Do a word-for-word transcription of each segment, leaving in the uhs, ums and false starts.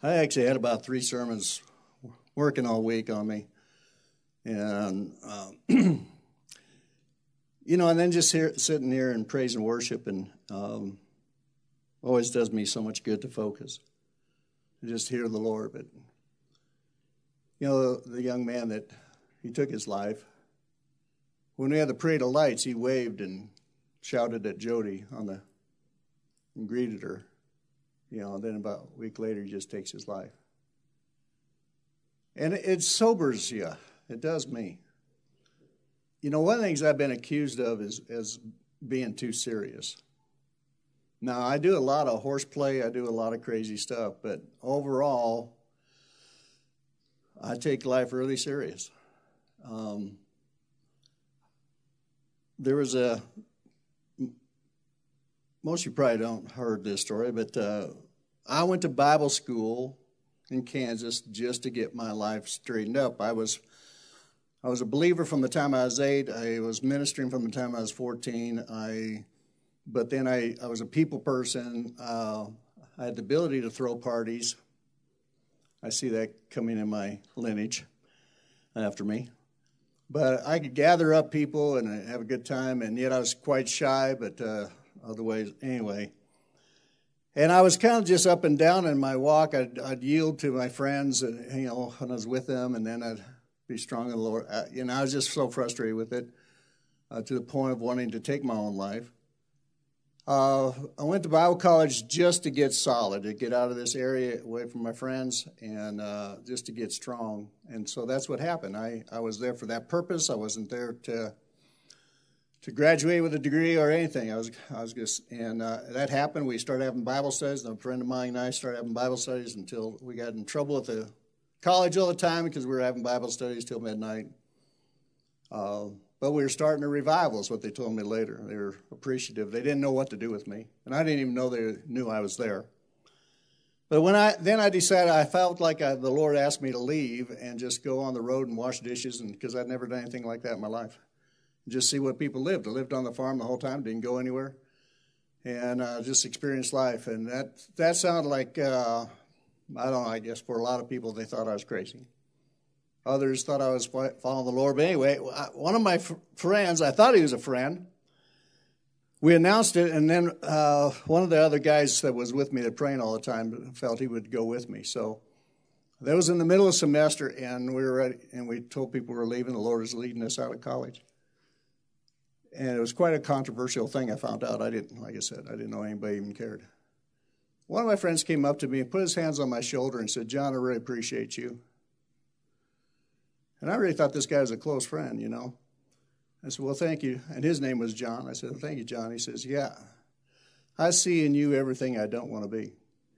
I actually had about three sermons working all week on me. And, uh, you know, and then just here, sitting here and praise and worship and um, always does me so much good to focus. To just hear the Lord. But, you know, the, the young man that he took his life, when we had the parade of lights, he waved and shouted at Jody on the, and greeted her. You know, and then about a week later, he just takes his life. And it, it sobers you. It does me. You know, one of the things I've been accused of is, is being too serious. Now, I do a lot of horseplay. I do a lot of crazy stuff. But overall, I take life really serious. Um, there was a... Most of you probably don't heard this story, but uh, I went to Bible school in Kansas just to get my life straightened up. I was I was a believer from the time I was eight. I was ministering from the time I was fourteen. I, but then I, I was a people person. Uh, I had the ability to throw parties. I see that coming in my lineage after me. But I could gather up people and have a good time, and yet I was quite shy, but... Uh, Other ways, anyway. And I was kind of just up and down in my walk. I'd, I'd yield to my friends, and, you know, when I was with them, and then I'd be strong in the Lord. I, you know, I was just so frustrated with it uh, to the point of wanting to take my own life. Uh, I went to Bible college just to get solid, to get out of this area, away from my friends, and uh, just to get strong. And so that's what happened. I, I was there for that purpose. I wasn't there to... to graduate with a degree or anything. I was I was just, and uh, that happened. We started having Bible studies, and a friend of mine and I started having Bible studies until we got in trouble at the college all the time because we were having Bible studies till midnight. Uh, but we were starting a revival is what they told me later. They were appreciative. They didn't know what to do with me, and I didn't even know they knew I was there. But when I then I decided, I felt like I, the Lord asked me to leave and just go on the road and wash dishes, and because I'd never done anything like that in my life. Just see what people lived. I lived on the farm the whole time, didn't go anywhere, and uh, just experienced life. And that that sounded like, uh, I don't know, I guess for a lot of people, they thought I was crazy. Others thought I was following the Lord. But anyway, one of my f- friends, I thought he was a friend. We announced it, and then uh, one of the other guys that was with me that praying all the time felt he would go with me. So that was in the middle of semester, and we were ready, and we told people we were leaving. The Lord was leading us out of college. And it was quite a controversial thing, I found out. I didn't, like I said, I didn't know anybody even cared. One of my friends came up to me and put his hands on my shoulder and said, "John, I really appreciate you." And I really thought this guy was a close friend, you know. I said, "Well, thank you." And his name was John. I said, "Well, thank you, John." He says, "Yeah, I see in you everything I don't want to be."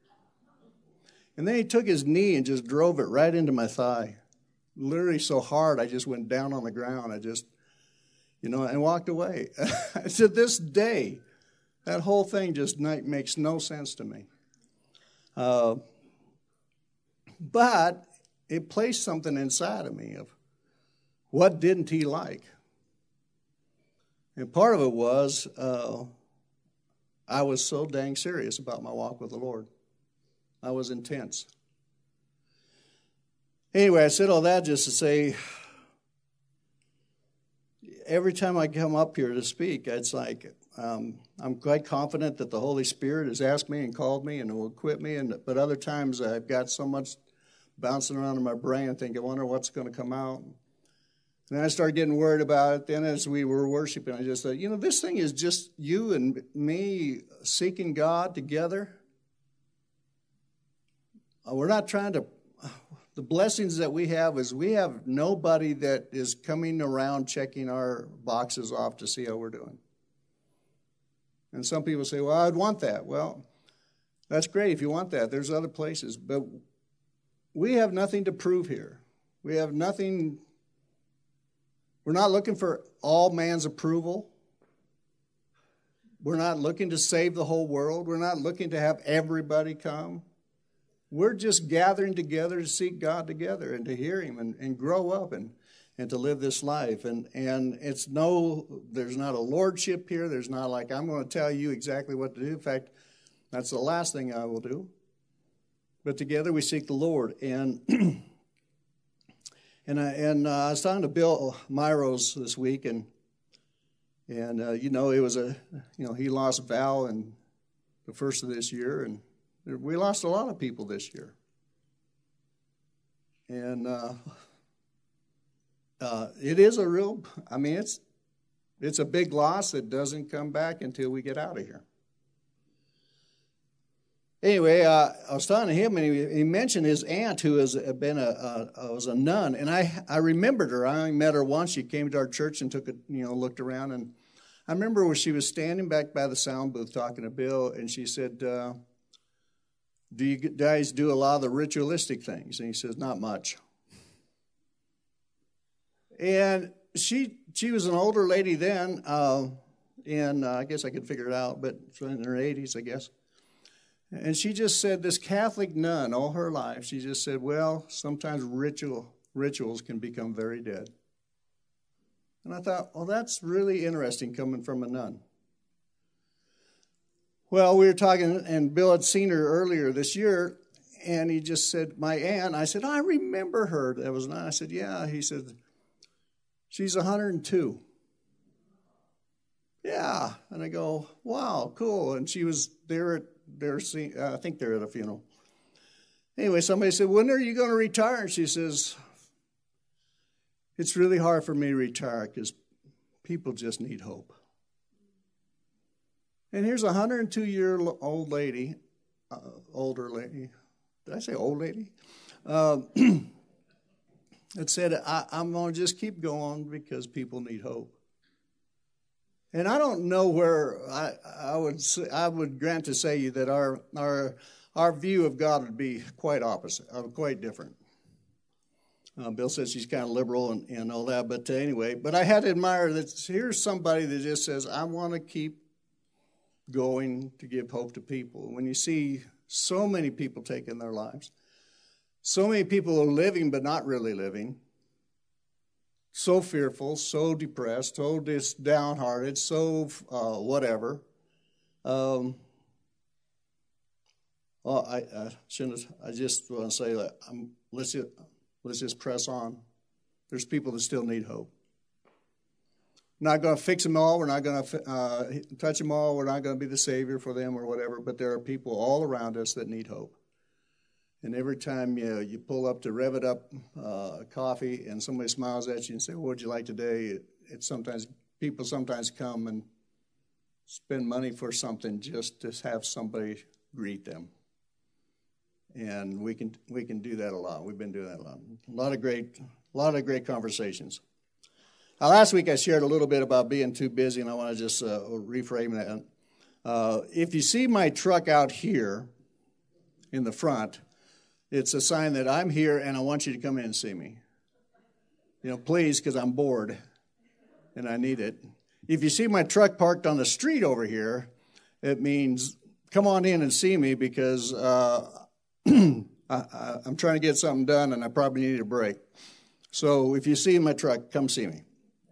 And then he took his knee and just drove it right into my thigh. Literally so hard, I just went down on the ground. I just... You know, and walked away. To this day, that whole thing just makes no sense to me. Uh, but it placed something inside of me of what didn't he like? And part of it was uh, I was so dang serious about my walk with the Lord. I was intense. Anyway, I said all that just to say, every time I come up here to speak, it's like um, I'm quite confident that the Holy Spirit has asked me and called me and will equip me. And but other times I've got so much bouncing around in my brain, I think, I wonder what's going to come out. And then I started getting worried about it. Then as we were worshiping, I just said, you know, this thing is just you and me seeking God together. We're not trying to... The blessings that we have is we have nobody that is coming around checking our boxes off to see how we're doing. And some people say, well, I'd want that. Well, that's great if you want that. There's other places. But we have nothing to prove here. We have nothing. We're not looking for all man's approval. We're not looking to save the whole world. We're not looking to have everybody come. We're just gathering together to seek God together and to hear him and, and grow up and, and to live this life. And, and it's no, there's not a lordship here. There's not like, I'm going to tell you exactly what to do. In fact, that's the last thing I will do. but together we seek the Lord. And and I, and uh, I was talking to Bill Myros this week, and and uh, you know, it was a you know he lost Val in the first of this year, and we lost a lot of people this year. And uh, uh, it is a real, I mean, it's it's a big loss that doesn't come back until we get out of here. Anyway, uh, I was talking to him, and he, he mentioned his aunt, who has been a, a was a nun, and I I remembered her. I only met her once. She came to our church and took a you know looked around, and I remember when she was standing back by the sound booth talking to Bill, and she said, uh, "Do you guys do a lot of the ritualistic things?" And he says, "Not much." And she she was an older lady then, uh, and uh, I guess I could figure it out, but in her eighties, I guess. And she just said, this Catholic nun all her life, she just said, well, sometimes ritual rituals can become very dead. And I thought, well, that's really interesting coming from a nun. Well, we were talking, and Bill had seen her earlier this year, and he just said, my aunt, I said, I remember her. That was nice. I said, yeah. He said, she's one hundred two. Yeah. And I go, wow, cool. And she was there at They're seeing, uh, I think they're at a funeral. Anyway, somebody said, when are you going to retire? And she says, it's really hard for me to retire because people just need hope. And here's a one hundred two-year-old lady, uh, older lady. Did I say old lady? Uh, that said, I, I'm going to just keep going because people need hope. And I don't know where I, I would say, I would grant to say you that our our our view of God would be quite opposite, uh, quite different. Uh, Bill says she's kind of liberal and, and all that, but uh, anyway, but I had to admire that here's somebody that just says, I want to keep going to give hope to people. When you see so many people taking their lives, so many people are living but not really living, so fearful, so depressed, so dis- downhearted, so uh, whatever. Um, well, I, I shouldn't. I just want to say that I'm, let's just, let's just press on. There's people that still need hope. We're not going to fix them all. We're not going to uh, touch them all. We're not going to be the savior for them or whatever. But there are people all around us that need hope. And every time you you pull up to rev it up uh, coffee and somebody smiles at you and say, what would you like today? It, it sometimes, people sometimes come and spend money for something just to have somebody greet them. And we can we can do that a lot. We've been doing that a lot. A lot of great, a lot of great conversations. Uh, last week I shared a little bit about being too busy, and I want to just uh, reframe that. Uh, if you see my truck out here in the front, it's a sign that I'm here and I want you to come in and see me. You know, please, because I'm bored and I need it. If you see my truck parked on the street over here, it means come on in and see me because uh, I, I, I'm trying to get something done and I probably need a break. So if you see my truck, come see me.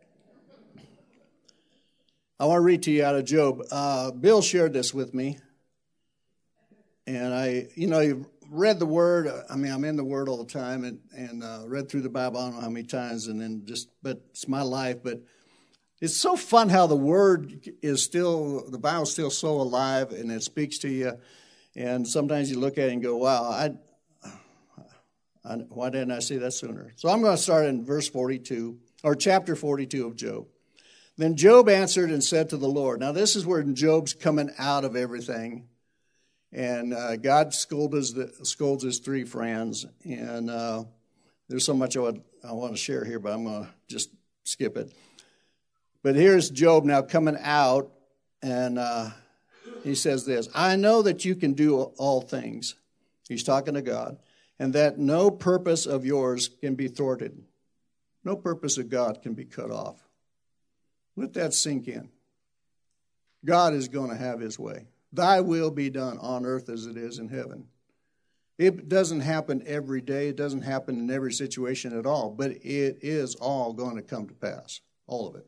I want to read to you out of Job. Uh, Bill shared this with me. And I, you know, you've read the Word. I mean, I'm in the Word all the time, and and uh, read through the Bible. I don't know how many times, and then just, but it's my life. But it's so fun how the Word is still, the Bible's still so alive, and it speaks to you. And sometimes you look at it and go, "Wow, I, I why didn't I see that sooner?" So I'm going to start in verse forty-two or chapter forty-two of Job. Then Job answered and said to the Lord. Now this is where Job's coming out of everything. And uh, God scolds, the, scolds his three friends. And uh, there's so much I, would, I want to share here, but I'm going to just skip it. But here's Job now coming out, and uh, he says this, I know that you can do all things. He's talking to God. And that no purpose of yours can be thwarted. No purpose of God can be cut off. Let that sink in. God is going to have his way. Thy will be done on earth as it is in heaven. It doesn't happen every day. It doesn't happen in every situation at all. But it is all going to come to pass. All of it.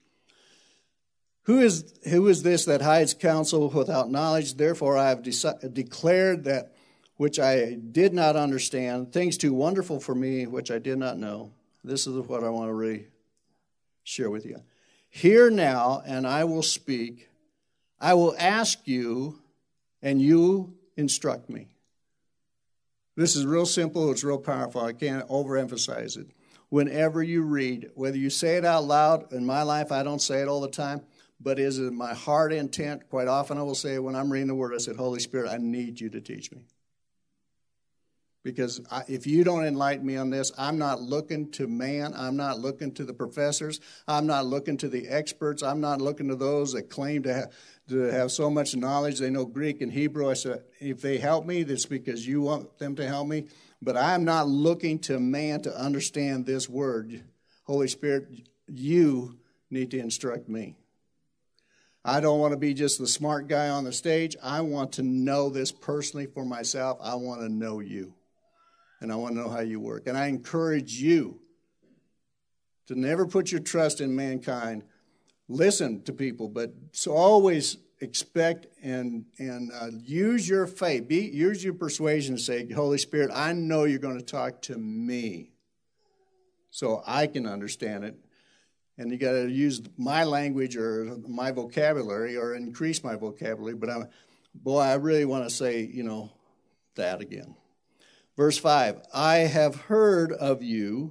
Who is, who is this that hides counsel without knowledge? Therefore I have de- declared that which I did not understand, things too wonderful for me, which I did not know. This is what I want to really share with you. Hear now, and I will speak. I will ask you, and you instruct me. This is real simple. It's real powerful. I can't overemphasize it. Whenever you read, whether you say it out loud, in my life, I don't say it all the time, but is it my heart intent? Quite often I will say when I'm reading the Word, I said, Holy Spirit, I need you to teach me. Because I, if you don't enlighten me on this, I'm not looking to man. I'm not looking to the professors. I'm not looking to the experts. I'm not looking to those that claim to have, to have so much knowledge. They know Greek and Hebrew. I said, if they help me, that's because you want them to help me. But I'm not looking to man to understand this word. Holy Spirit, you need to instruct me. I don't want to be just the smart guy on the stage. I want to know this personally for myself. I want to know you. And I want to know how you work. And I encourage you to never put your trust in mankind. Listen to people, but so always expect and and uh, use your faith. Be, use your persuasion to say, Holy Spirit, I know you're going to talk to me so I can understand it. And you got to use my language or my vocabulary or increase my vocabulary. But, I'm, boy, I really want to say, you know, that again. Verse five, I have heard of you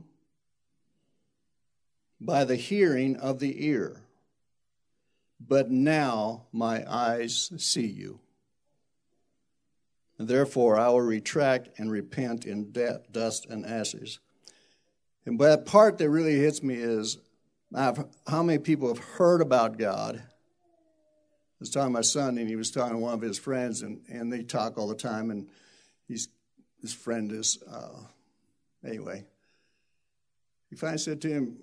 by the hearing of the ear, but now my eyes see you. And therefore I will retract and repent in death, dust and ashes. And that part that really hits me is I've, how many people have heard about God? I was talking to my son, and he was talking to one of his friends, and, and they talk all the time, and he's his friend is, uh, anyway. He finally said to him,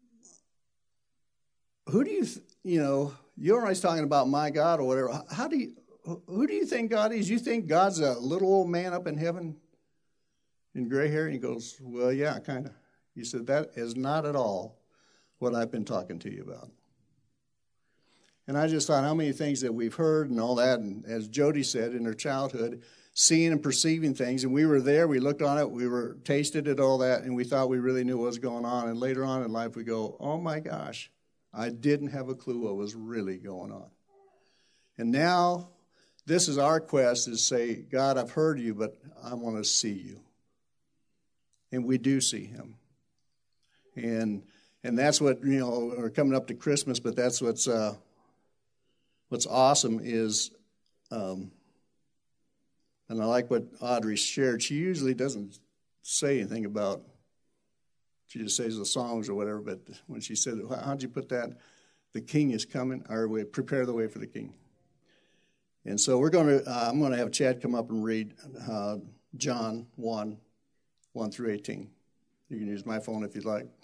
who do you, th- you know, you're always talking about my God or whatever. How do you, who do you think God is? You think God's a little old man up in heaven in gray hair? And he goes, well, yeah, kind of. He said, that is not at all what I've been talking to you about. And I just thought how many things that we've heard and all that, and as Jody said, in her childhood, seeing and perceiving things, and we were there, we looked on it, we were tasted it, all that, and we thought we really knew what was going on. And later on in life, we go, oh my gosh, I didn't have a clue what was really going on. And now, this is our quest, is say, God, I've heard you, but I want to see you. And we do see him. And and that's what, you know, we're coming up to Christmas, but that's what's uh, what's awesome is, um, and I like what Audrey shared. She usually doesn't say anything about, she just says the songs or whatever, but when she said, how'd you put that? The king is coming, or we prepare the way for the king. And so we're going to, uh, I'm going to have Chad come up and read uh, John one, one through eighteen. You can use my phone if you'd like.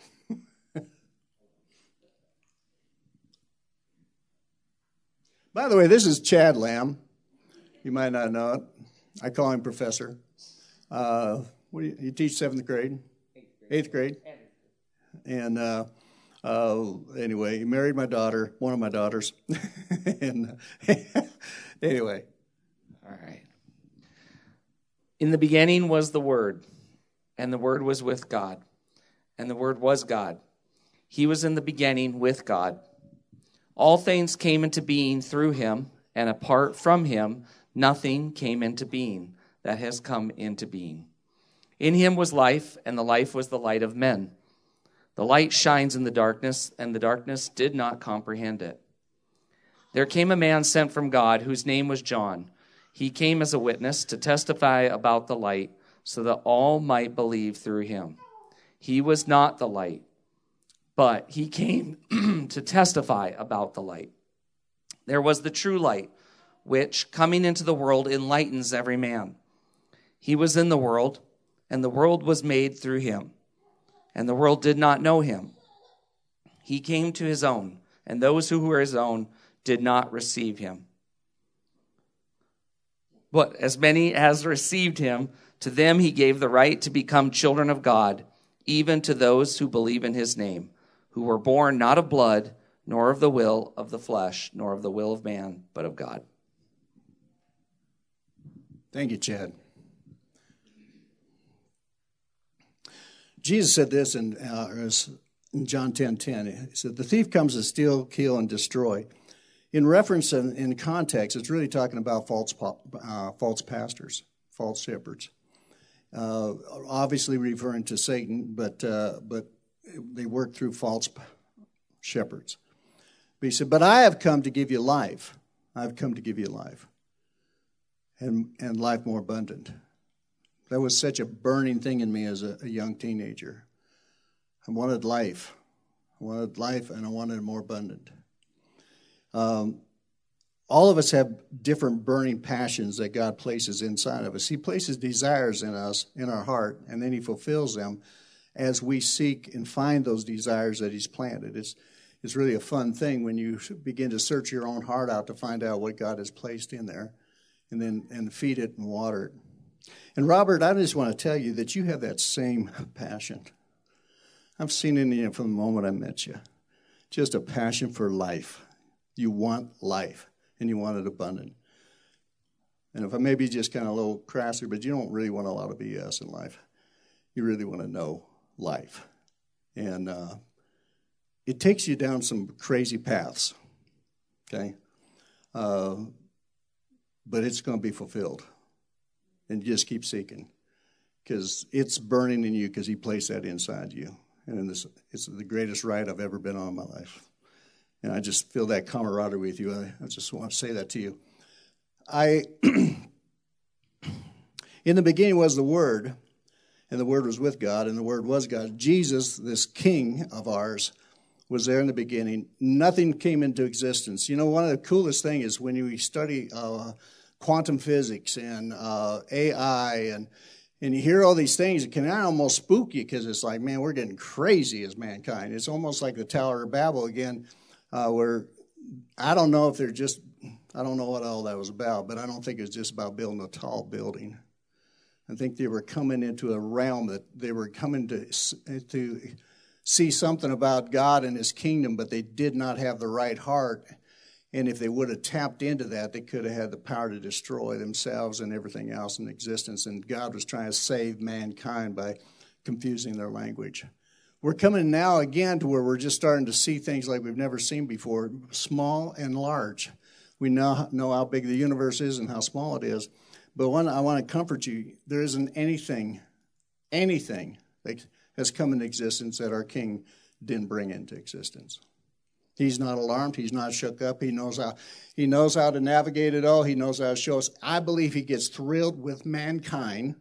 By the way, this is Chad Lamb. You might not know it. I call him Professor. Uh, what do you, you teach seventh grade? Eighth grade. Eighth grade. And uh, uh, anyway, he married my daughter, one of my daughters. and anyway. All right. In the beginning was the Word, and the Word was with God, and the Word was God. He was in the beginning with God. All things came into being through him, and apart from him, nothing came into being that has come into being. In him was life, and the life was the light of men. The light shines in the darkness, and the darkness did not comprehend it. There came a man sent from God, whose name was John. He came as a witness to testify about the light, so that all might believe through him. He was not the light, but he came to testify about the light. There was the true light, which, coming into the world, enlightens every man. He was in the world, and the world was made through him, and the world did not know him. He came to his own, and those who were his own did not receive him. But as many as received him, to them he gave the right to become children of God, even to those who believe in his name, who were born not of blood, nor of the will of the flesh, nor of the will of man, but of God. Thank you, Chad. Jesus said this in, uh, in John ten ten. He said, the thief comes to steal, kill, and destroy. In reference and in context, it's really talking about false uh, false pastors, false shepherds. Uh, obviously referring to Satan, but uh, but they work through false shepherds. But he said, but I have come to give you life. I've come to give you life. And, and life more abundant. That was such a burning thing in me as a, a young teenager. I wanted life. I wanted life, and I wanted it more abundant. Um, all of us have different burning passions that God places inside of us. He places desires in us, in our heart, and then he fulfills them as we seek and find those desires that he's planted. It's, it's really a fun thing when you begin to search your own heart out to find out what God has placed in there, and then and feed it and water it. And Robert, I just want to tell you that you have that same passion. I've seen it in you from the moment I met you. Just a passion for life. You want life, and you want it abundant. And if I may be just kind of a little crasser, but you don't really want a lot of B S in life. You really want to know life. And uh, it takes you down some crazy paths, okay? Uh, but it's going to be fulfilled. And just keep seeking, because it's burning in you because he placed that inside you. And this, it's the greatest ride I've ever been on in my life. And I just feel that camaraderie with you. I, I just want to say that to you. I, in the beginning was the Word, and the Word was with God, and the Word was God. Jesus, this King of ours, was there in the beginning. Nothing came into existence. You know, one of the coolest things is when you study uh, quantum physics and uh, A I, and and you hear all these things, it can almost spook you because it's like, man, we're getting crazy as mankind. It's almost like the Tower of Babel again, uh, where I don't know if they're just, I don't know what all that was about, but I don't think it was just about building a tall building. I think they were coming into a realm that they were coming to to see something about God and his kingdom, but they did not have the right heart. And if they would have tapped into that, they could have had the power to destroy themselves and everything else in existence. And God was trying to save mankind by confusing their language. We're coming now again to where we're just starting to see things like we've never seen before, small and large. We now know how big the universe is and how small it is. But one, I want to comfort you, there isn't anything, anything that has come into existence that our King didn't bring into existence. He's not alarmed. He's not shook up. He knows how he knows how to navigate it all. He knows how to show us. I believe he gets thrilled with mankind.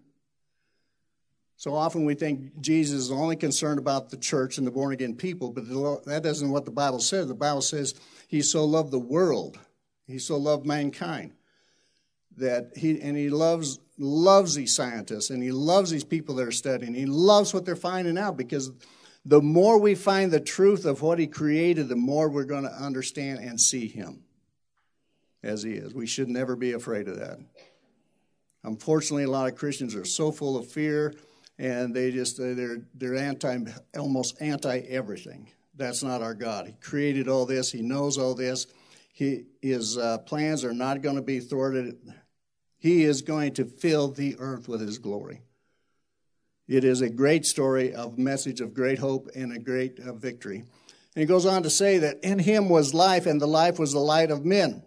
So often we think Jesus is only concerned about the church and the born-again people, but that isn't what the Bible says. The Bible says he so loved the world. He so loved mankind that he and he loves loves these scientists, and he loves these people that are studying. He loves what they're finding out, because the more we find the truth of what he created, the more we're going to understand and see him as he is. We should never be afraid of that. Unfortunately, a lot of Christians are so full of fear, and they just they're they're anti almost anti everything. That's not our God. He created all this. He knows all this. He, his uh, plans are not going to be thwarted. He is going to fill the earth with his glory. It is a great story, of message of great hope and a great uh, victory. And he goes on to say that in him was life, and the life was the light of men.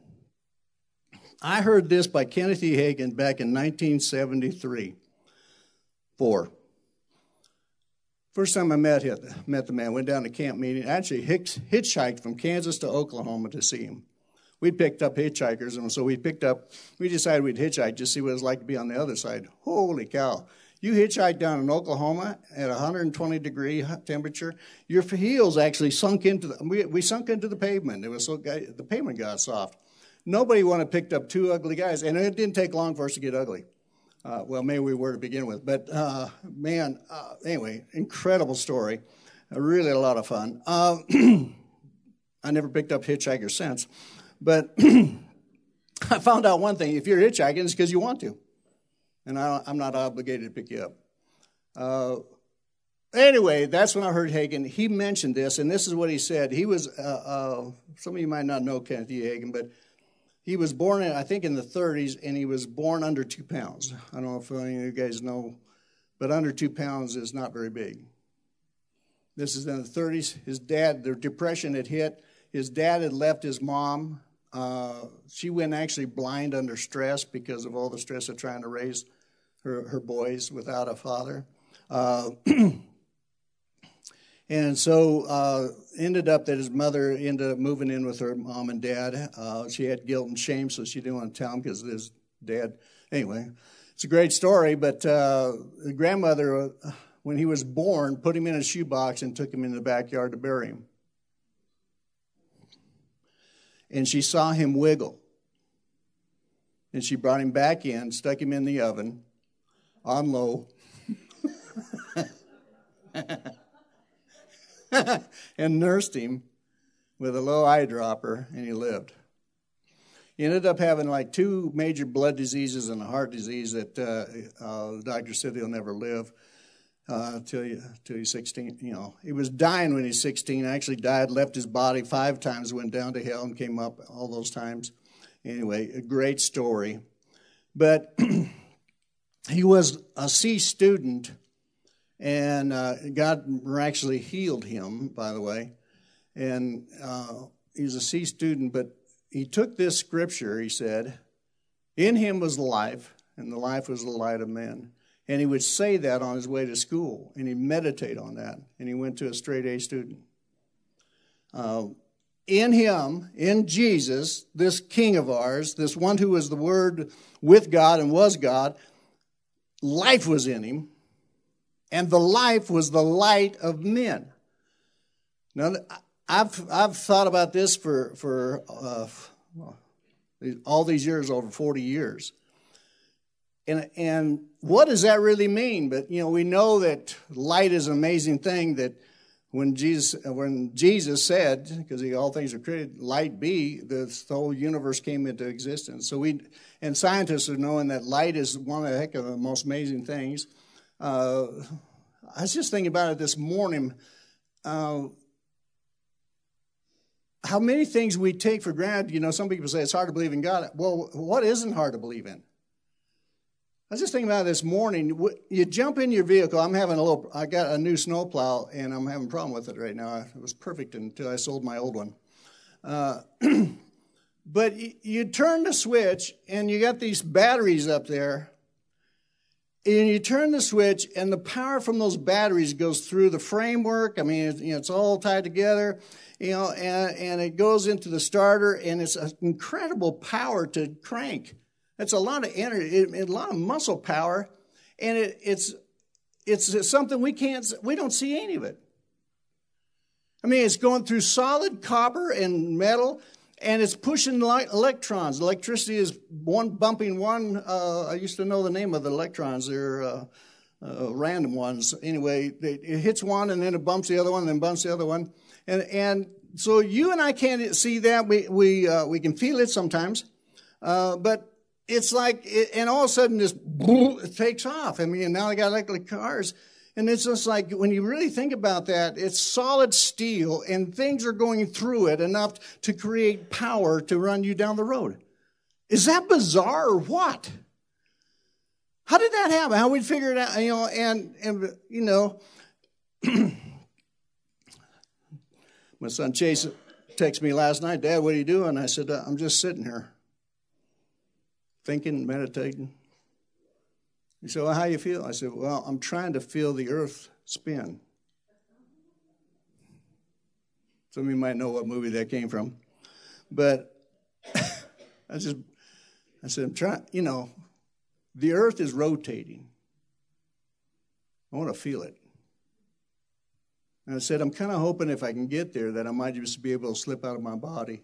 I heard this by Kenneth E. Hagin back in nineteen seventy-three. Four. First time I met him, met the man, went down to camp meeting. Actually hitchhiked from Kansas to Oklahoma to see him. We picked up hitchhikers, and so we picked up, we decided we'd hitchhike just to see what it was like to be on the other side. Holy cow. You hitchhike down in Oklahoma at one hundred twenty degree temperature, your heels actually sunk into the, we, we sunk into the pavement. It was so, the pavement got soft. Nobody wanted to pick up two ugly guys, and it didn't take long for us to get ugly. Uh, well, maybe we were to begin with, but uh, man, uh, anyway, incredible story. Uh, really a lot of fun. Uh, I never picked up hitchhikers since, but I found out one thing. If you're hitchhiking, it's because you want to. And I, I'm not obligated to pick you up. Uh, anyway, that's when I heard Hagin. He mentioned this, and this is what he said. He was, uh, uh, some of you might not know Kenneth E. Hagin, but he was born, in, I think, in the thirties, and he was born under two pounds. I don't know if any of you guys know, but under two pounds is not very big. This is in the thirties. His dad, the Depression had hit. His dad had left his mom. Uh, she went actually blind under stress because of all the stress of trying to raise her, her boys without a father. Uh, and so uh, ended up that his mother ended up moving in with her mom and dad. Uh, she had guilt and shame, so she didn't want to tell him because his dad. Anyway, it's a great story, but uh, the grandmother, uh, when he was born, put him in a shoebox and took him in the backyard to bury him. And she saw him wiggle. And she brought him back in, stuck him in the oven on low, and nursed him with a low eyedropper, and he lived. He ended up having like two major blood diseases and a heart disease that uh, uh, the doctor said he'll never live uh, till, he, till he's sixteen. You know, he was dying when he's sixteen. Actually died, left his body five times, went down to hell and came up all those times. Anyway, a great story. But he was a C student, and uh, God miraculously healed him, by the way. And uh, he was a C student, but he took this scripture, he said, in him was life, and the life was the light of men. And he would say that on his way to school, and he'd meditate on that. And he went to a straight A student. Uh, in him, in Jesus, this king of ours, this one who was the Word with God and was God, life was in him, and the life was the light of men. Now, I've I've thought about this for for uh, all these years, over forty years, and and what does that really mean? But you know, we know that light is an amazing thing. That when Jesus when Jesus said, because all things are created, light be, the whole universe came into existence. So we and scientists are knowing that light is one of the heck of the most amazing things. Uh, I was just thinking about it this morning. Uh, How many things we take for granted. You know, some people say it's hard to believe in God. Well, what isn't hard to believe in? I was just thinking about it this morning. You jump in your vehicle. I'm having a little, I got a new snowplow, and I'm having a problem with it right now. It was perfect until I sold my old one. Uh, but you, you turn the switch, and you got these batteries up there. And you turn the switch, and the power from those batteries goes through the framework. I mean, it's, you know, it's all tied together. You know, and, and it goes into the starter, and it's an incredible power to crank. That's a lot of energy, it, a lot of muscle power, and it, it's it's something we can't, we don't see any of it. I mean, it's going through solid copper and metal, and it's pushing electrons. Electricity is one bumping one. Uh, I used to know the name of the electrons. They're uh, uh, random ones. Anyway, it, it hits one, and then it bumps the other one, and then bumps the other one. And and so you and I can't see that. We we uh, we can feel it sometimes, uh, but it's like, it, and all of a sudden this boom, it takes off. I mean, now they got electric cars, and it's just like when you really think about that, it's solid steel, and things are going through it enough to create power to run you down the road. Is that bizarre or what? How did that happen? How we figure it out? You know, and and you know. My son Chase texted me last night, Dad, what are you doing? I said, I'm just sitting here, thinking, meditating. He said, well, how you feel? I said, well, I'm trying to feel the earth spin. Some of you might know what movie that came from. But I just, I said, I'm trying, you know, the earth is rotating. I want to feel it. And I said, I'm kind of hoping if I can get there that I might just be able to slip out of my body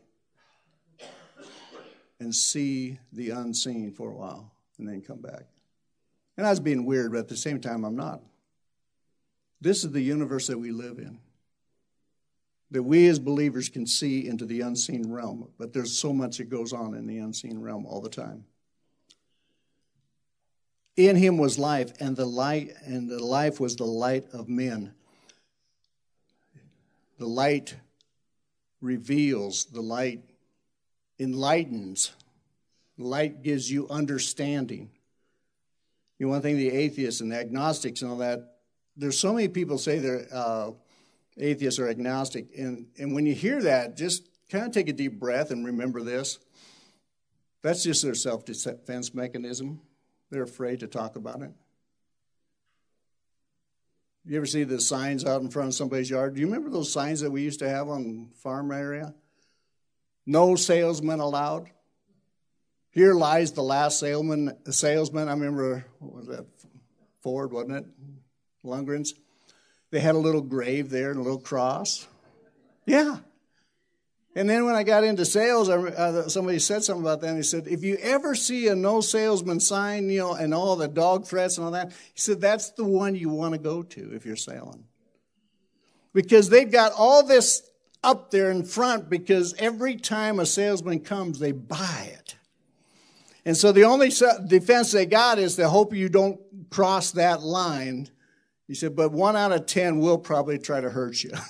and see the unseen for a while and then come back. And I was being weird, but at the same time, I'm not. This is the universe that we live in, that we as believers can see into the unseen realm, but there's so much that goes on in the unseen realm all the time. In him was life, and the light, and the life was the light of men. The light reveals, the light enlightens, the light gives you understanding. You know, one thing the atheists and the agnostics and all that, there's so many people say they're, uh, atheist or agnostic. And, and when you hear that, just kind of take a deep breath and remember this. That's just their self-defense mechanism. They're afraid to talk about it. You ever see the signs out in front of somebody's yard? Do you remember those signs that we used to have on farm area? No salesmen allowed. Here lies the last salesman. salesman. I remember, what was that? Ford, wasn't it? Lundgren's. They had a little grave there and a little cross. Yeah. And then when I got into sales, I, uh, somebody said something about that. And he said, if you ever see a no salesman sign, you know, and all the dog threats and all that, he said, that's the one you want to go to if you're selling. Because they've got all this up there in front, because every time a salesman comes, they buy it. And so the only defense they got is to hope you don't cross that line. He said, but one out of ten will probably try to hurt you.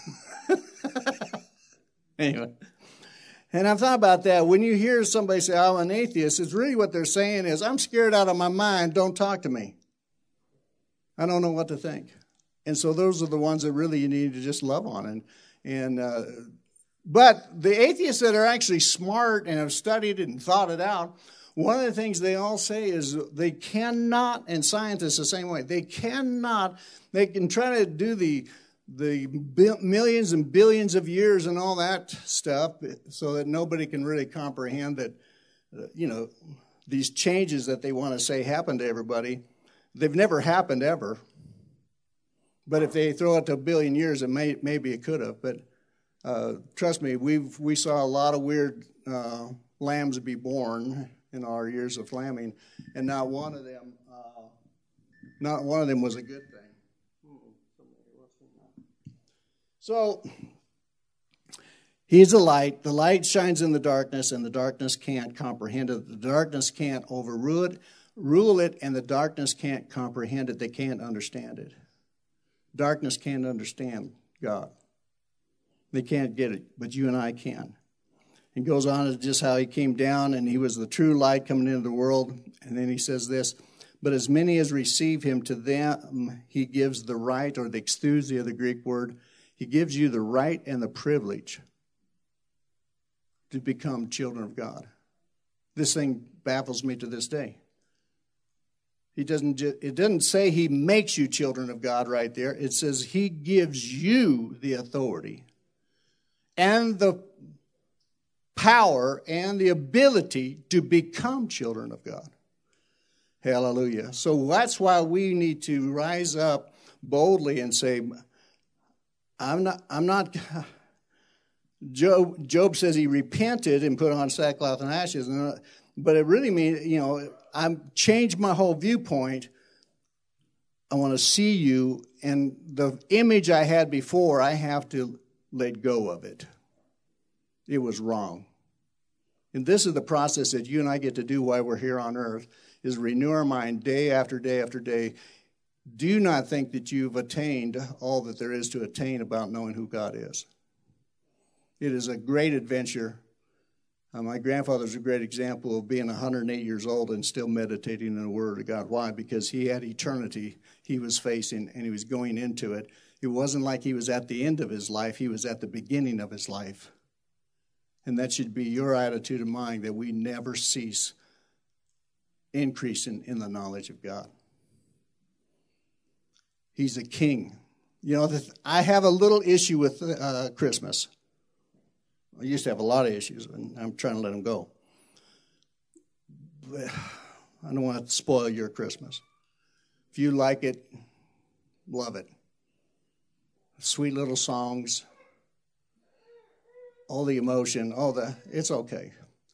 Anyway. And I've thought about that. When you hear somebody say, I'm an atheist, it's really what they're saying is, I'm scared out of my mind, don't talk to me. I don't know what to think. And so those are the ones that really you need to just love on. And, and uh, but the atheists that are actually smart and have studied it and thought it out, one of the things they all say is they cannot, and scientists the same way, they cannot, they can try to do the the millions and billions of years and all that stuff so that nobody can really comprehend that, uh, you know, these changes that they want to say happen to everybody, they've never happened ever. But if they throw it to a billion years, it may, maybe it could have. But uh, trust me, we've we saw a lot of weird uh, lambs be born in our years of lambing, and not one of them, uh, not one of them was a good thing. So, he's a light. The light shines in the darkness, and the darkness can't comprehend it. The darkness can't overrule it, rule it, and the darkness can't comprehend it. They can't understand it. Darkness can't understand God. They can't get it, but you and I can. He goes on to just how he came down, and he was the true light coming into the world. And then he says this, but as many as receive him, to them he gives the right, or the exousia, the Greek word, he gives you the right and the privilege to become children of God. This thing baffles me to this day. He doesn't. Ju- it doesn't say he makes you children of God right there. It says he gives you the authority and the power and the ability to become children of God. Hallelujah. So that's why we need to rise up boldly and say, I'm not, I'm not, Job, Job says he repented and put on sackcloth and ashes, but it really means, you know, I've changed my whole viewpoint. I want to see you, and the image I had before, I have to let go of it. It was wrong. And this is the process that you and I get to do while we're here on earth, is renew our mind day after day after day. Do not think that you've attained all that there is to attain about knowing who God is. It is a great adventure. Uh, my grandfather's a great example of being one hundred eight years old and still meditating in the Word of God. Why? Because he had eternity he was facing, and he was going into it. It wasn't like he was at the end of his life. He was at the beginning of his life. And that should be your attitude and mine, that we never cease increasing in the knowledge of God. He's a king. You know, I have a little issue with uh, Christmas. I used to have a lot of issues, and I'm trying to let them go. But I don't want to spoil your Christmas. If you like it, love it. Sweet little songs, all the emotion, all the, it's okay.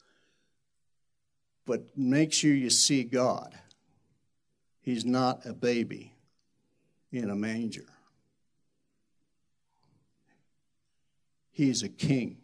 But make sure you see God. He's not a baby in a manger. He's a king.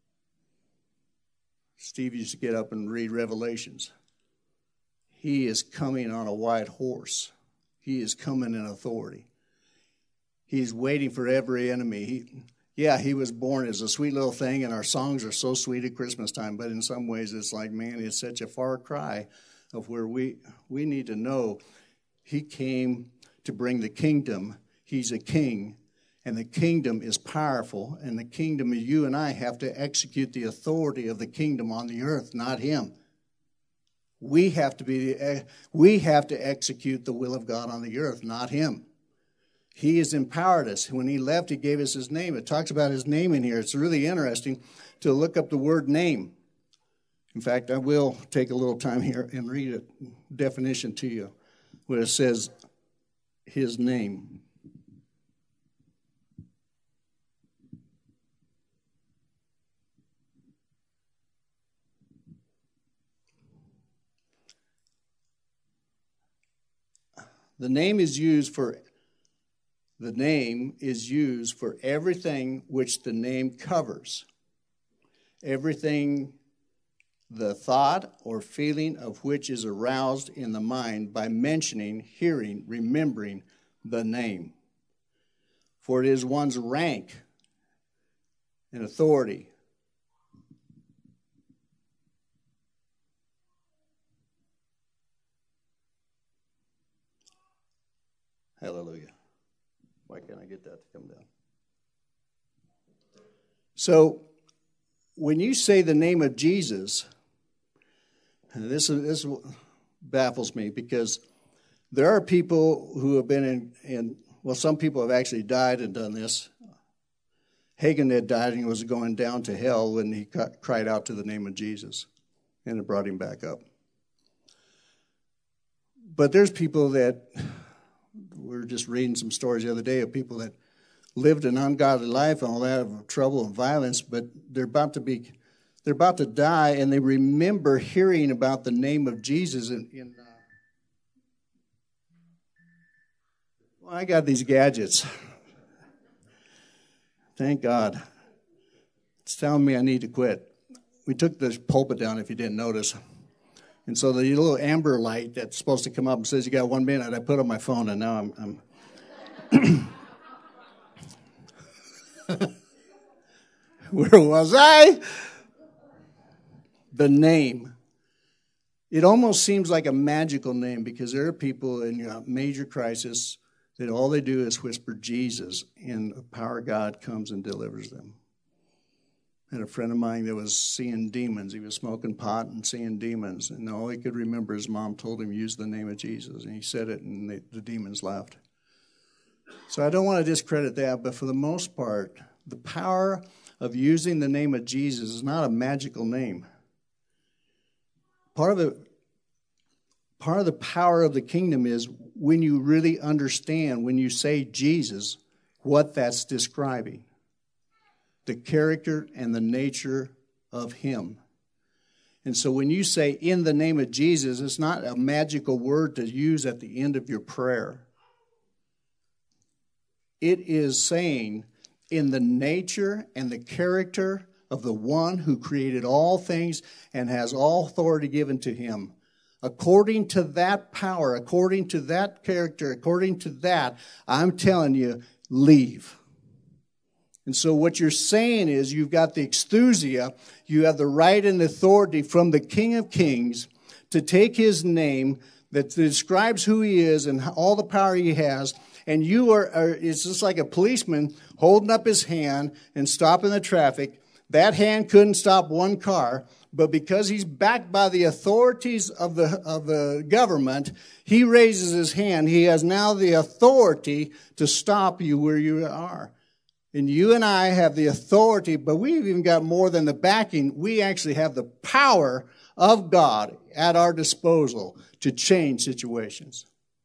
Steve used to get up and read Revelations. He is coming on a white horse. He is coming in authority. He's waiting for every enemy. He, yeah, he was born as a sweet little thing, and our songs are so sweet at Christmas time, but in some ways it's like, man, it's such a far cry of where we we need to know he came to bring the kingdom. He's a king, And the kingdom is powerful, and the kingdom, you and I have to execute the authority of the kingdom on the earth, not him. We have to be, we have to execute the will of God on the earth, not him. He has empowered us. When he left, he gave us his name. It talks about his name in here. It's really interesting to look up the word name. In fact, I will take a little time here and read a definition to you where it says his name. The name is used for the name is used for everything which the name covers. Everything the thought or feeling of which is aroused in the mind by mentioning, hearing, remembering the name. For it is one's rank and authority. Hallelujah. Why can't I get that to come down? So, when you say the name of Jesus, this, this baffles me because there are people who have been in, in, well, some people have actually died and done this. Hagen had died and he was going down to hell when he cried out to the name of Jesus, and it brought him back up. But there's people that, we were just reading some stories the other day of people that lived an ungodly life and all that of trouble and violence, but they're about to be, they're about to die, and they remember hearing about the name of Jesus. In, in uh, well, I got these gadgets. Thank God. It's telling me I need to quit. We took the pulpit down, if you didn't notice. And so the little amber light that's supposed to come up and says you got one minute, I put on my phone, and now I'm... I'm Where was I? The name. It almost seems like a magical name because there are people in a major crisis that all they do is whisper Jesus, and the power of God comes and delivers them. I had a friend of mine that was seeing demons. He was smoking pot and seeing demons, and all he could remember, his mom told him, use the name of Jesus, and he said it, and they, the demons left. So I don't want to discredit that, but for the most part, the power of using the name of Jesus is not a magical name. Part of the, part of the power of the kingdom is when you really understand, when you say Jesus, what that's describing. The character and the nature of him. And so when you say in the name of Jesus, it's not a magical word to use at the end of your prayer. It is saying in the nature and the character of the one who created all things and has all authority given to him. According to that power, according to that character, according to that, I'm telling you, leave. And so what you're saying is you've got the exousia, you have the right and authority from the King of Kings to take his name that describes who he is and all the power he has, and you are, are it's just like a policeman holding up his hand and stopping the traffic. That hand couldn't stop one car, but because he's backed by the authorities of the of the government, he raises his hand. He has now the authority to stop you where you are. And you and I have the authority, but we've even got more than the backing. We actually have the power of God at our disposal to change situations.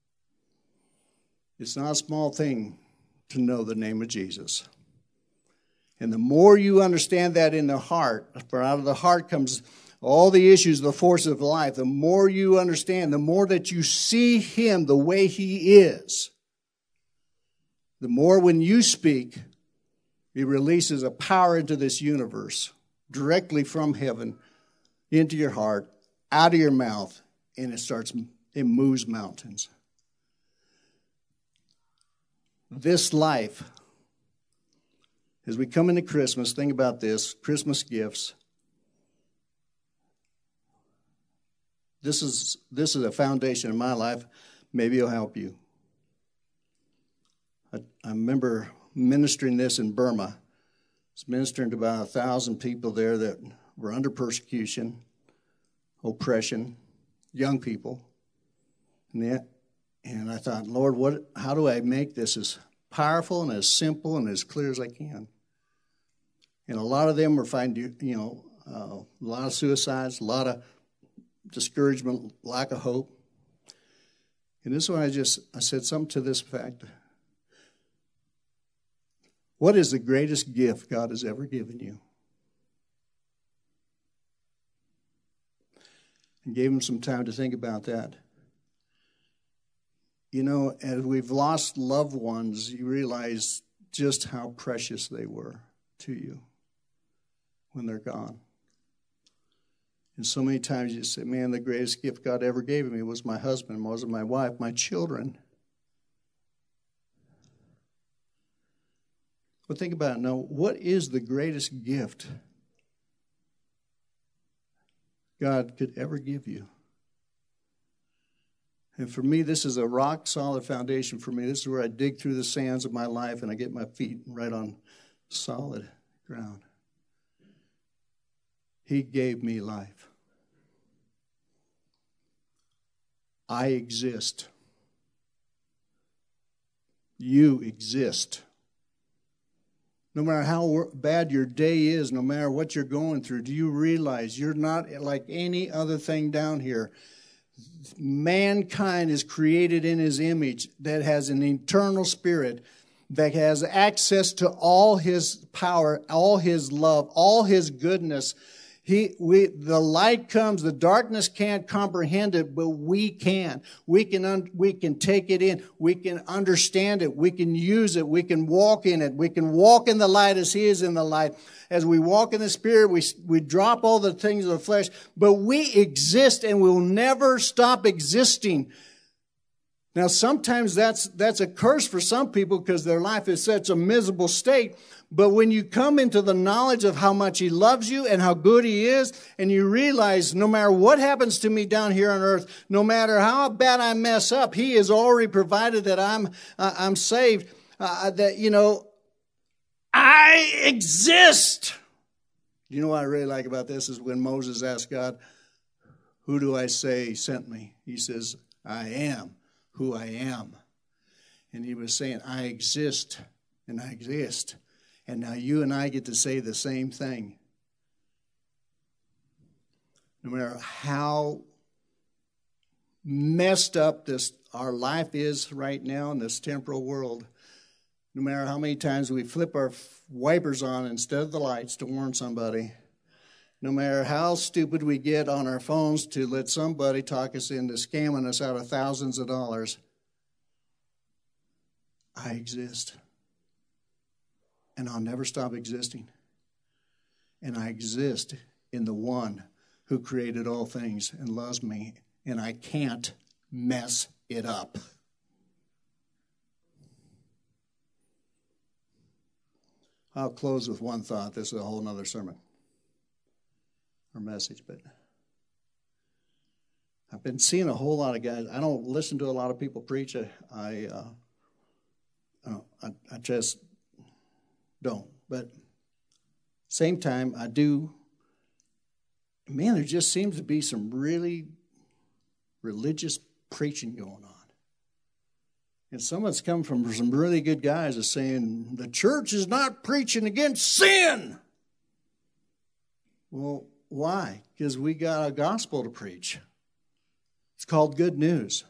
It's not a small thing to know the name of Jesus. And the more you understand that in the heart, for out of the heart comes all the issues, the forces of life, the more you understand, the more that you see him the way he is, the more when you speak, he releases a power into this universe directly from heaven into your heart, out of your mouth, and it starts, it moves mountains. This life, as we come into Christmas, think about this, Christmas gifts. This is, this is a foundation in my life. Maybe it'll help you. I, I remember ministering this in Burma. I was ministering to about a thousand people there that were under persecution, oppression, young people. And, that, and I thought, Lord, what? How do I make this as powerful and as simple and as clear as I can? And a lot of them were finding, you know, uh, a lot of suicides, a lot of discouragement, lack of hope. And this one I just, I said something to this effect. What is the greatest gift God has ever given you? And gave him some time to think about that. You know, as we've lost loved ones, you realize just how precious they were to you when they're gone. And so many times you say, man, the greatest gift God ever gave me was my husband, wasn't my wife, my children. But think about it now, what is the greatest gift God could ever give you? And for me, this is a rock-solid foundation for me. This is where I dig through the sands of my life and I get my feet right on solid ground. He gave me life. I exist. You exist. No matter how bad your day is, no matter what you're going through, do you realize you're not like any other thing down here? Mankind is created in his image that has an eternal spirit that has access to all his power, all his love, all his goodness. He, we, the light comes, the darkness can't comprehend it, but we can. We can, un, we can take it in. We can understand it. We can use it. We can walk in it. We can walk in the light as he is in the light. As we walk in the Spirit, we, we drop all the things of the flesh, but we exist and we'll never stop existing. Now, sometimes that's, that's a curse for some people because their life is such a miserable state. But when you come into the knowledge of how much he loves you and how good he is, and you realize no matter what happens to me down here on earth, no matter how bad I mess up, he has already provided that I'm, uh, I'm saved, uh, that, you know, I exist. You know what I really like about this is when Moses asked God, who do I say sent me? He says, I am who I am. And he was saying, I exist and I exist. And now you and I get to say the same thing. No matter how messed up this our life is right now in this temporal world, no matter how many times we flip our wipers on instead of the lights to warn somebody, no matter how stupid we get on our phones to let somebody talk us into scamming us out of thousands of dollars, I exist. And I'll never stop existing. And I exist in the one who created all things and loves me. And I can't mess it up. I'll close with one thought. This is a whole other sermon or message, but I've been seeing a whole lot of guys. I don't listen to a lot of people preach. I, I, uh, I, I just don't. But same time, I do. Man, there just seems to be some really religious preaching going on. And some of it's come from some really good guys are saying, the church is not preaching against sin. Well, why? Because we got a gospel to preach. It's called good news.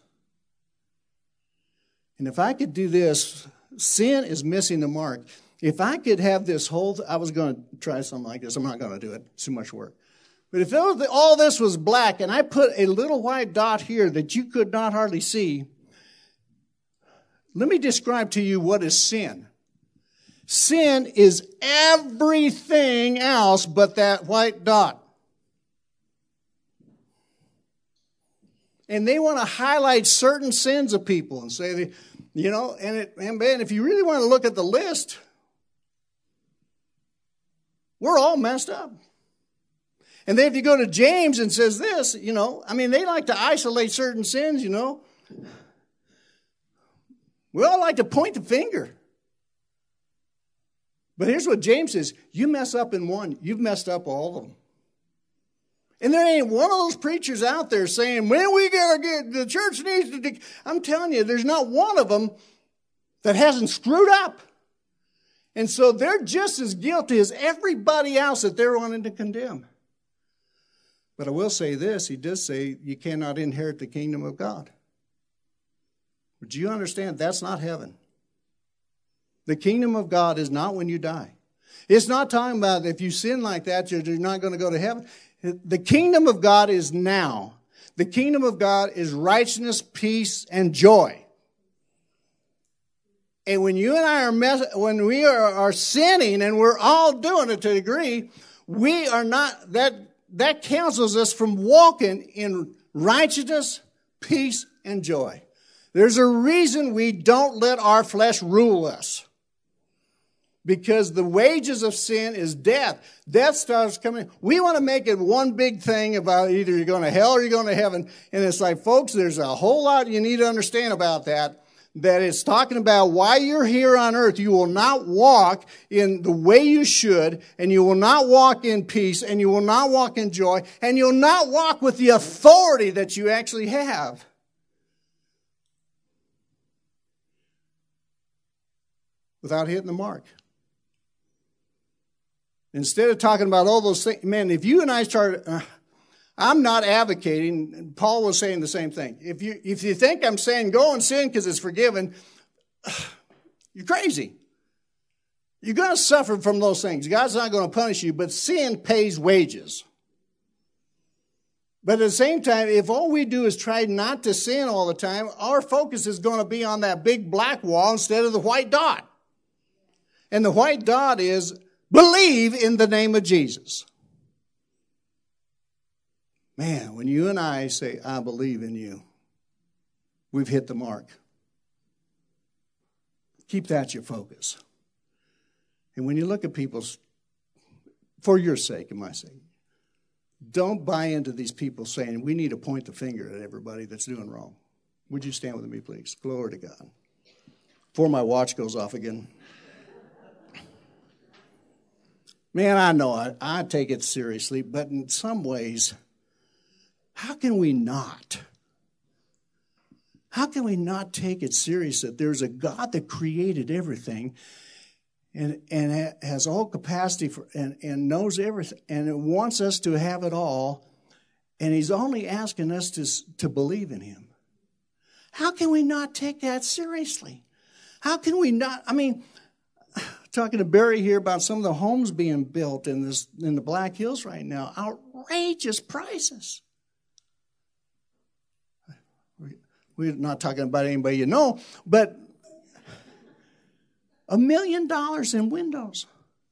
And if I could do this, sin is missing the mark. If I could have this whole, th- I was going to try something like this. I'm not going to do it. It's too much work. But if was, all this was black and I put a little white dot here that you could not hardly see, let me describe to you what is sin. Sin is everything else but that white dot. And they want to highlight certain sins of people and say, that, you know, and, it, and man, if you really want to look at the list, we're all messed up. And then if you go to James and says this, you know, I mean, they like to isolate certain sins, you know. We all like to point the finger. But here's what James says. You mess up in one, you've messed up all of them. And there ain't one of those preachers out there saying, man, we got to get, the church needs to, de-. I'm telling you, there's not one of them that hasn't screwed up. And so they're just as guilty as everybody else that they're wanting to condemn. But I will say this, he does say you cannot inherit the kingdom of God. But do you understand that's not heaven? The kingdom of God is not when you die. It's not talking about if you sin like that, you're not going to go to heaven. The kingdom of God is now. The kingdom of God is righteousness, peace, and joy. And when you and I are mess- when we are, are sinning, and we're all doing it to a degree, we are not, that, that counsels us from walking in righteousness, peace, and joy. There's a reason we don't let our flesh rule us. Because the wages of sin is death. Death starts coming. We want to make it one big thing about either you're going to hell or you're going to heaven. And it's like, folks, there's a whole lot you need to understand about that. That it's talking about why you're here on earth. You will not walk in the way you should. And you will not walk in peace. And you will not walk in joy. And you'll not walk with the authority that you actually have. Without hitting the mark. Instead of talking about all those things, man, if you and I start, uh, I'm not advocating, Paul was saying the same thing. If you if you think I'm saying go and sin because it's forgiven, uh, you're crazy. You're going to suffer from those things. God's not going to punish you, but sin pays wages. But at the same time, if all we do is try not to sin all the time, our focus is going to be on that big black wall instead of the white dot. And the white dot is believe in the name of Jesus. Man, when you and I say, I believe in you, we've hit the mark. Keep that your focus. And when you look at people's, for your sake and my sake, don't buy into these people saying we need to point the finger at everybody that's doing wrong. Would you stand with me, please? Glory to God. Before my watch goes off again. Man, I know I, I take it seriously, but in some ways, how can we not? How can we not take it serious that there's a God that created everything and, and has all capacity for and, and knows everything and it wants us to have it all, and he's only asking us to, to believe in him? How can we not take that seriously? How can we not? I mean, talking to Barry here about some of the homes being built in this in the Black Hills right now. Outrageous prices. We're not talking about anybody you know, but a million dollars in windows.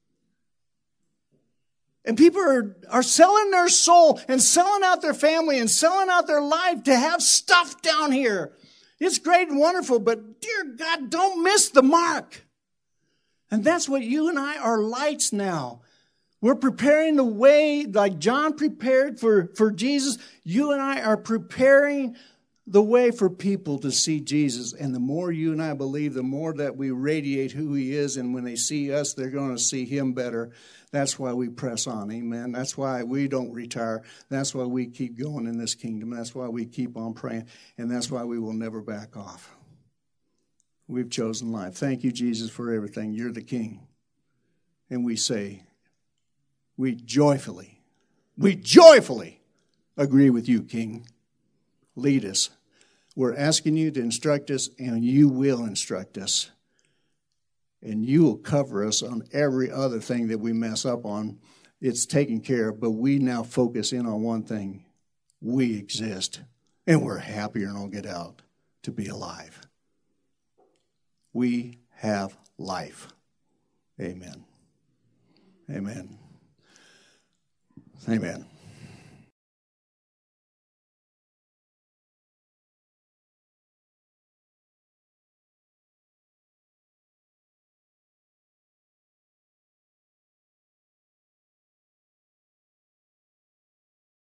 And people are, are selling their soul and selling out their family and selling out their life to have stuff down here. It's great and wonderful, but dear God, don't miss the mark. And that's what you and I are lights now. We're preparing the way like John prepared for, for Jesus. You and I are preparing the way for people to see Jesus. And the more you and I believe, the more that we radiate who he is. And when they see us, they're going to see him better. That's why we press on. Amen. That's why we don't retire. That's why we keep going in this kingdom. That's why we keep on praying. And that's why we will never back off. We've chosen life. Thank you, Jesus, for everything. You're the King. And we say, we joyfully, we joyfully agree with you, King. Lead us. We're asking you to instruct us, and you will instruct us. And you will cover us on every other thing that we mess up on. It's taken care of, but we now focus in on one thing. We exist, and we're happier and don't get out to be alive. We have life. Amen. Amen. Amen.